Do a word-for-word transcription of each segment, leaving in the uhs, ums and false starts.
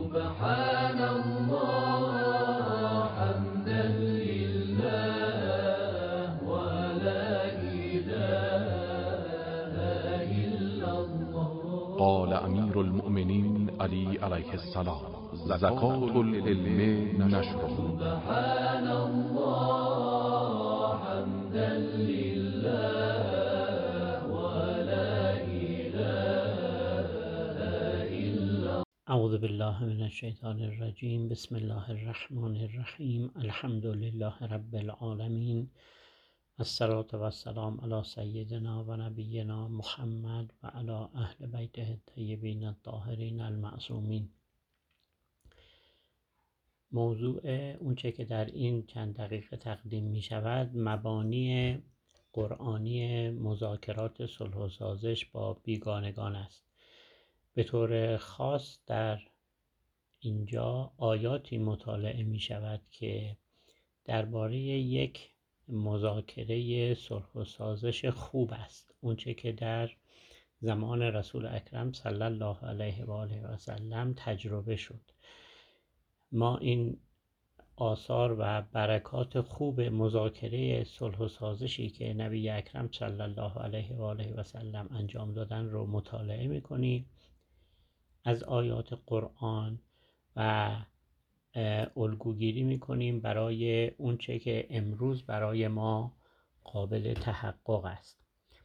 سبحان الله حمدا لله ولا إله إلا الله. قال امیر المؤمنین علی علیه السلام: زکات العلم نشره. سبحان الله حمدا لله ولا إله إلا. اعوذ بالله من الشیطان الرجیم. بسم الله الرحمن الرحیم. الحمد لله رب العالمین. الصلاة و السلام علی سیدنا و نبینا محمد و علی اهل بیته الطیبین الطاهرین المعصومین. موضوع اونچه که در این چند دقیقه تقدیم می شود مبانی قرآنی مذاکرات صلح و سازش با بیگانگان است. به طور خاص در اینجا آیاتی مطالعه می شود که درباره یک مذاکره صلح و سازش خوب است، اونچه که در زمان رسول اکرم صلی الله علیه و آله و سلم تجربه شد. ما این آثار و برکات خوب مذاکره صلح و سازشی که نبی اکرم صلی الله علیه و آله و سلم انجام دادن رو مطالعه می‌کنیم از آیات قرآن و الگوگیری میکنیم برای اونچه که امروز برای ما قابل تحقق است.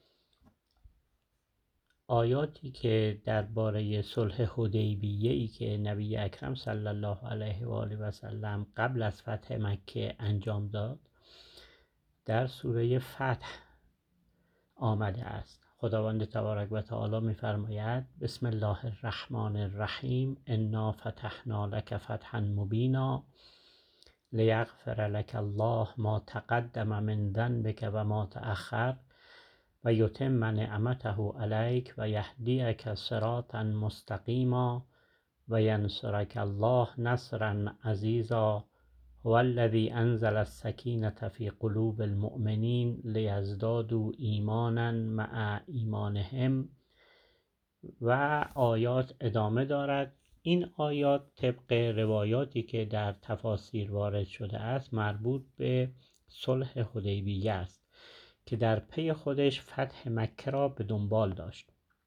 آیاتی که درباره صلح حدیبیه‌ای که نبی اکرم صلی الله علیه و آله و سلم قبل از فتح مکه انجام داد در سوره فتح آمده است. خداوند تبارک و تعالی می‌فرماید: بسم الله الرحمن الرحیم. انا فتحنا لك فتحا مبینا لیغفر لك الله ما تقدم من ذنبك و ما تأخر و یتم نعمته علیک و یهدیک صراطا مستقیما و ینصرک الله نصرا عزیزا هو الذی انزل السکینة فی قلوب المؤمنین لیزدادوا ایمانا مع ایمانهم. و آیات ادامه دارد. این آیات طبق روایاتی که در تفاسیر وارد شده است مربوط به صلح حدیبیه است که در پی خودش فتح مکه را به دنبال داشت.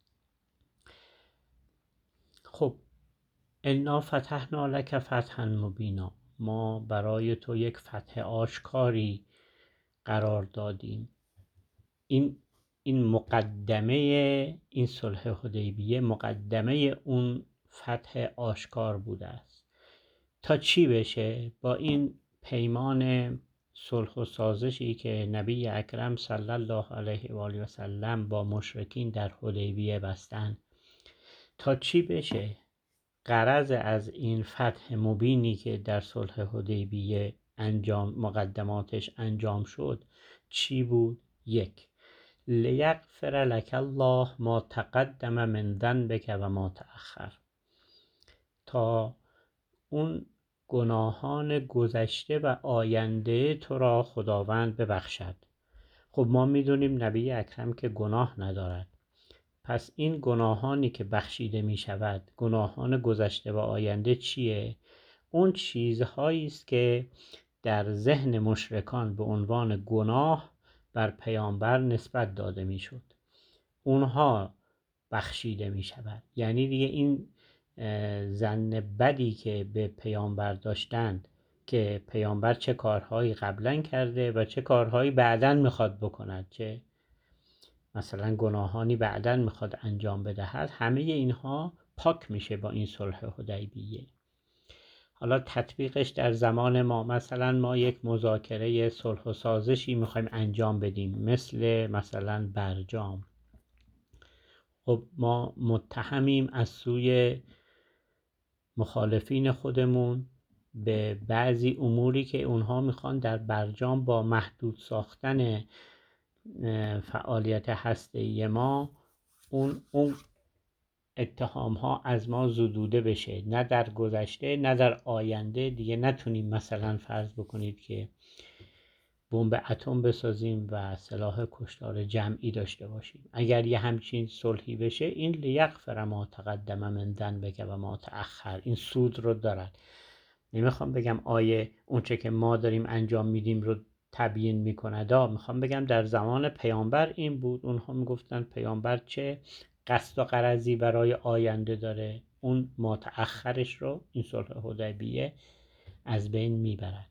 خب انا فتحنا لک فتحا مبینا، ما برای تو یک فتح آشکاری قرار دادیم. این این مقدمه این صلح حدیبیه مقدمه اون فتح آشکار بوده است. تا چی بشه؟ با این پیمان صلح و سازشی که نبی اکرم صلی الله علیه و آله و سلم با مشرکین در حدیبیه بستند، تا چی بشه؟ غرض از این فتح مبینی که در صلح حدیبیه انجام مقدماتش انجام شد چی بود؟ یک، لیغفر لک الله ما تقدم من ذنبک و ما تأخر، تا اون گناهان گذشته و آینده تو را خداوند ببخشد. خب ما میدونیم نبی اکرم که گناه ندارد، پس این گناهانی که بخشیده می شود، گناهان گذشته و آینده چیه؟ اون چیزهایی است که در ذهن مشرکان به عنوان گناه بر پیامبر نسبت داده می شد، اونها بخشیده می شود. یعنی دیگه این ظن بدی که به پیامبر داشتند که پیامبر چه کارهایی قبلا کرده و چه کارهایی بعداً میخواد بکند، چه مثلا گناهانی بعداً میخواد انجام بدهد، همه اینها پاک میشه با این صلح حدیبیه. حالا تطبیقش در زمان ما، مثلا ما یک مذاکره صلح و سازشی میخوایم انجام بدیم مثل مثلا برجام. خب ما متهمیم از سوی مخالفین خودمون به بعضی اموری که اونها میخوان در برجام با محدود ساختن فعالیت هسته‌ای ما اون اون اتهام ها از ما زدوده بشه، نه در گذشته نه در آینده دیگه نتونیم مثلا فرض بکنید که بمب اتم بسازیم و سلاح کشتار جمعی داشته باشیم. اگر یه همچین صلحی بشه، این لیغفر ما تقدم من ذنبک و ما تأخر، این سود رو دارد. نمیخوام بگم آیه اون چه که ما داریم انجام میدیم رو تبیین میکند، میخوام بگم در زمان پیامبر این بود. اونها میگفتن پیامبر چه قصد و غرضی برای آینده داره، اون ما تأخرش رو این صلح حدیبیه از بین میبرد.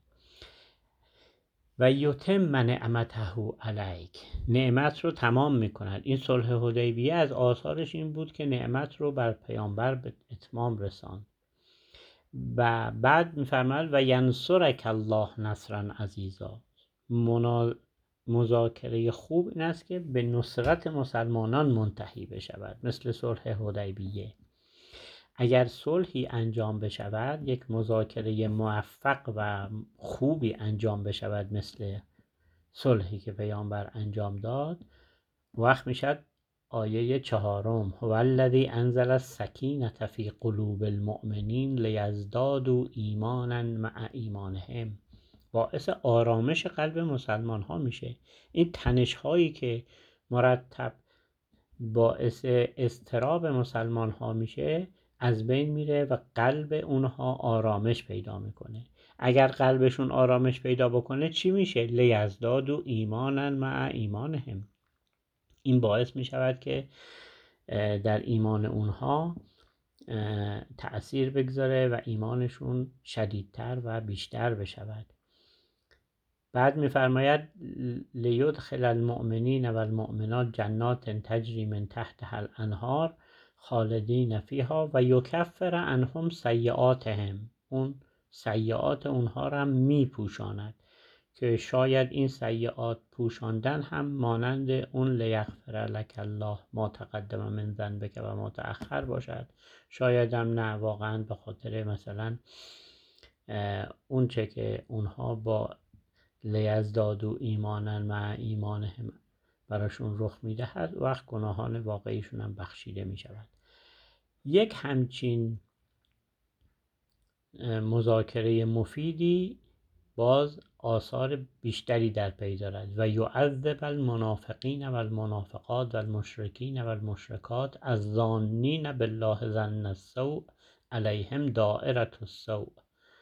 و یتم نعمته علیک، نعمت رو تمام میکند. این صلح حدیبیه از آثارش این بود که نعمت رو بر پیامبر به اتمام رساند. و بعد میفرماید و ینصرک الله نصرا عزیزا. منا... مذاکره خوب این است که به نصرت مسلمانان منتهی بشود، مثل صلح حدیبیه. اگر صلحی انجام بشود، یک مذاکره موفق و خوبی انجام بشود مثل صلحی که پیامبر انجام داد، وقت میشد آیه چهارم هو الذی انزل السکینة فی قلوب المؤمنین لیزدادوا ایمانا مع ایمانهم، باعث آرامش قلب مسلمان ها میشه. این تنش هایی که مرتب باعث اضطراب مسلمان ها میشه از بین میره و قلب اونها آرامش پیدا میکنه. اگر قلبشون آرامش پیدا بکنه چی میشه؟ لیزدادوا ایمانا مع ایمانهم، این باعث میشود که در ایمان اونها تأثیر بگذاره و ایمانشون شدیدتر و بیشتر بشود. بعد میفرماید لیدخل المؤمنین و المؤمنات جنات تجری من تحتها الانهار خالدین فیها و یکفر عنهم سیئاتهم، اون سیئات اونها را هم میپوشاند که شاید این سیئات پوشاندن هم مانند اون لیغفر لک الله ما تقدم من ذنبک و ما تأخر باشد، شاید هم نه، واقعا به خاطر مثلا اون چه که اونها با لیزدادوا ایمانا مع ایمانهم براشون رخ میدهد، وقت گناهان واقعیشون هم بخشیده میشود. یک همچین مذاکره مفیدی باز آثار بیشتری در پی دارد. و یعذب المنافقین و المنافقات و المشرکین و المشرکات الظانین بالله ظن السوء علیهم دائرة السوء،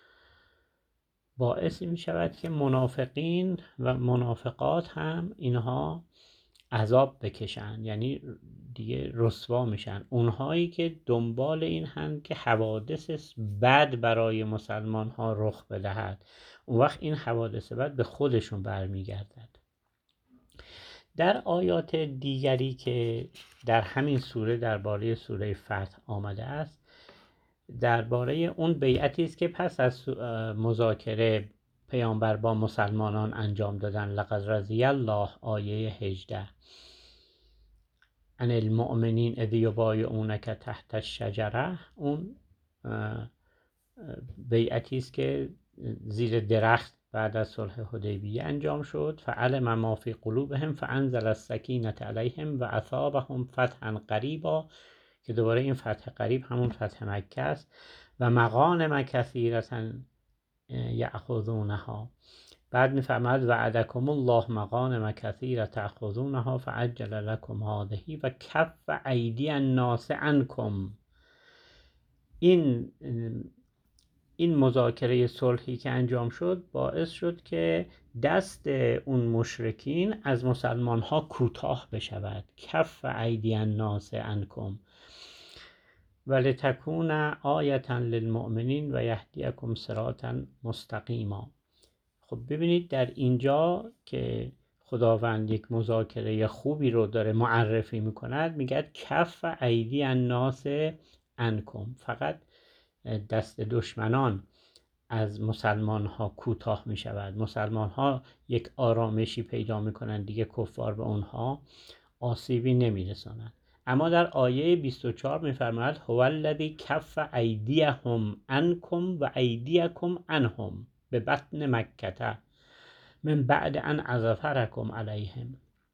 باعث می شود که منافقین و منافقات هم اینها عذاب بکشن، یعنی دیگه رسوا میشن. اونهایی که دنبال این هم که حوادث بد برای مسلمان ها رخ بدهد، اون وقت این حوادث بد به خودشون برمیگردد. در آیات دیگری که در همین سوره درباره سوره فتح آمده است، درباره اون بیعتی است که پس از مذاکره پیامبر با مسلمانان انجام دادن، لقد رضی الله، آیه هجده، ان المؤمنین اذ یبایعونک تحت الشجره، اون بیعتی است که زیر درخت بعد از صلح حدیبیه انجام شد. فعلم ما فی قلوبهم فانزل السکینة علیهم و اثابهم فتحا قریبا، که دوباره این فتح قریب همون فتح مکه است. و مغانم کثیرة یأخذونها، بعد میفرماید وعدکم الله مغانم کثیرة تأخذونها فعجل لکم هذه و کف ایدی الناس عنکم. این این مذاکره صلحی که انجام شد باعث شد که دست اون مشرکین از مسلمان ها کوتاه بشود. کف ایدی الناس عنکم ولتکون آیة للمؤمنین و یهدیکم صراطا مستقیما. خب ببینید در اینجا که خداوند یک مذاکره خوبی رو داره معرفی میکند، میگه کف ایدی الناس عنکم، فقط دست دشمنان از مسلمان ها کوتاه می شود. مسلمان ها یک آرامشی پیدا می کنند، دیگه کفار به اونها آسیبی نمی رسانند. اما در آیه بیست و چهار می فرماید هو الذی کف ایدیهم عنکم و ایدیکم عنهم به بطن مکه من بعد ان اظفرکم علیهم.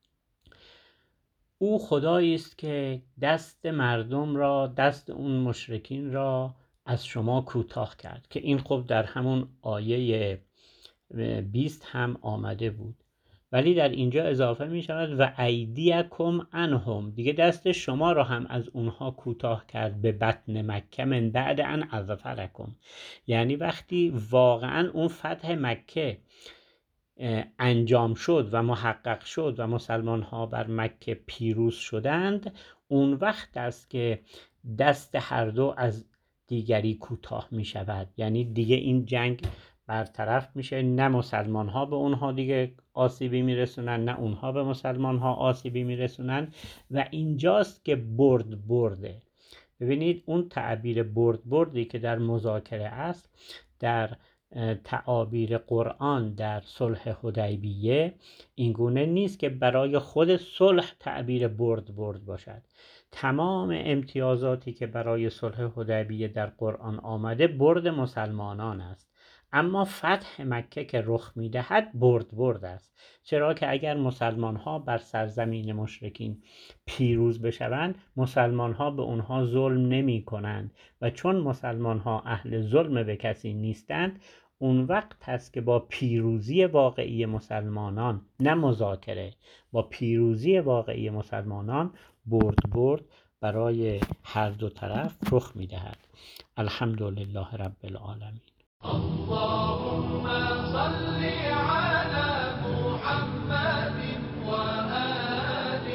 او خدایی است که دست مردم را، دست اون مشرکین را از شما کوتاه کرد، که این خب در همون آیه بیست هم آمده بود، ولی در اینجا اضافه می شود و ایدیکم عنهم، دیگه دست شما را هم از اونها کوتاه کرد به بطن مکه من بعد ان اظفرکم، یعنی وقتی واقعا اون فتح مکه انجام شد و محقق شد و مسلمان ها بر مکه پیروز شدند، اون وقت است که دست هر دو از دیگری کوتاه می شود، یعنی دیگه این جنگ برطرف میشه، نه مسلمان ها به اونها دیگه آسیبی میرسونن نه اونها به مسلمان ها آسیبی میرسونن و اینجاست که برد برده. ببینید اون تعبیر برد بردی که در مذاکره است، در تعابیر قرآن در صلح حدیبیه اینگونه نیست که برای خود صلح تعبیر برد برد باشد. تمام امتیازاتی که برای صلح حدیبیه در قرآن آمده برد مسلمانان است، اما فتح مکه که رخ می‌دهد برد برد است، چرا که اگر مسلمان ها بر سرزمین مشرکین پیروز بشوند، مسلمان ها به اونها ظلم نمی کنند و چون مسلمان ها اهل ظلم به کسی نیستند، اون وقت هست که با پیروزی واقعی مسلمانان، نه مذاکره، با پیروزی واقعی مسلمانان برد برد برای هر دو طرف رخ می‌دهد. الحمدلله رب العالمین. اللهم صل على محمد وآل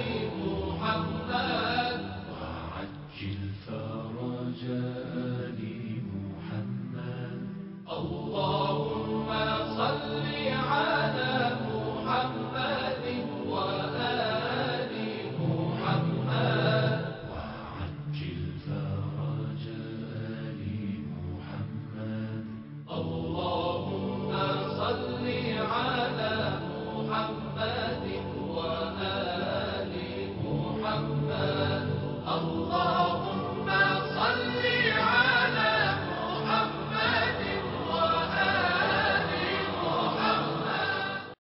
محمد وعجل فرج آل محمد. اللهم صل على